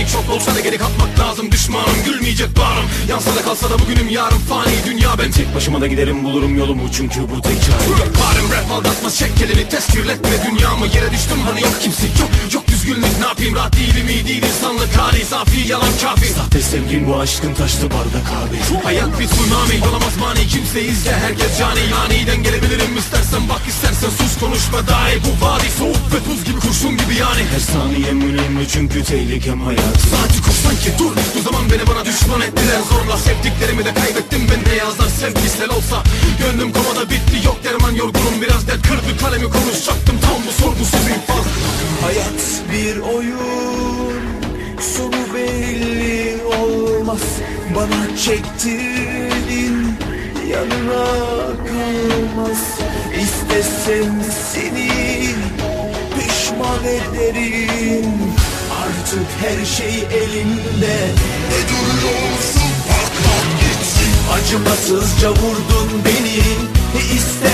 panik, çok olsa da geri kalkmak lazım. Düşmanım gülmeyecek bağrım, yansa da kalsa da bugünüm yarın fani. Dünya ben tek başıma da giderim, bulurum yolumu, çünkü bu tek çare. Yaparım rap aldatmaz, çek elini, test kirletme dünyamı. Yere düştüm hani yok kimse, yok düzgünlük, ne yapayım, rahat değilim, iyi değil insanlık hali. Safi yalan kafi, sahte sevgin bu aşkın taştı bardak abi. Hayat bir tsunami, olamaz mani, kimse izle, herkes cani. Aniden gelebilirim, istersen bak istersen sus, konuşma dahi. Bu vadi soğuk ve buz gibi, kurşun gibi yani. Her saniyem önemli çünkü tehlikem hayat. Saati koş sanki dur, bu zaman beni bana düşman ettiler zorla. Sevdiklerimi de kaybettim ben, ne yazar sevgisel olsa. Gönlüm komada bitti, yok derman, yorgunum biraz dert kırdı. Kalemi konuşacaktım tam bu sorgusuz infaz. Hayat bir oyun, sonu belli olmaz. Bana çektirdin, yanına kalmaz. İstesem seni pişman ederim. Artık her şey elinde. Ne duruyorsun, bak lan gitsin. Acımasızca vurdun beni,